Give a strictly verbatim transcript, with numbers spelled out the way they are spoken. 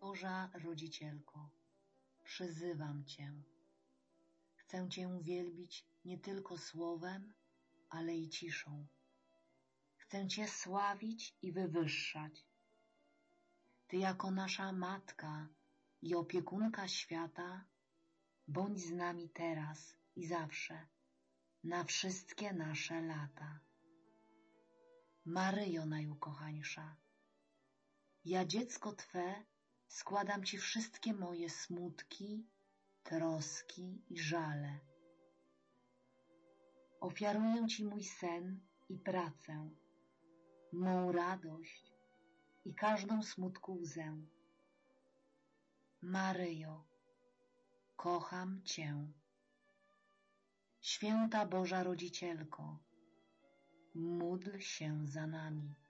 Boża Rodzicielko, przyzywam Cię. Chcę Cię wielbić nie tylko słowem, ale i ciszą. Chcę Cię sławić i wywyższać. Ty jako nasza Matka i opiekunka świata, bądź z nami teraz i zawsze, na wszystkie nasze lata. Maryjo najukochańsza, ja, dziecko Twe, składam Ci wszystkie moje smutki, troski i żale. Ofiaruję Ci mój sen i pracę, mą radość i każdą smutku łzę. Maryjo, kocham Cię. Święta Boża Rodzicielko, módl się za nami.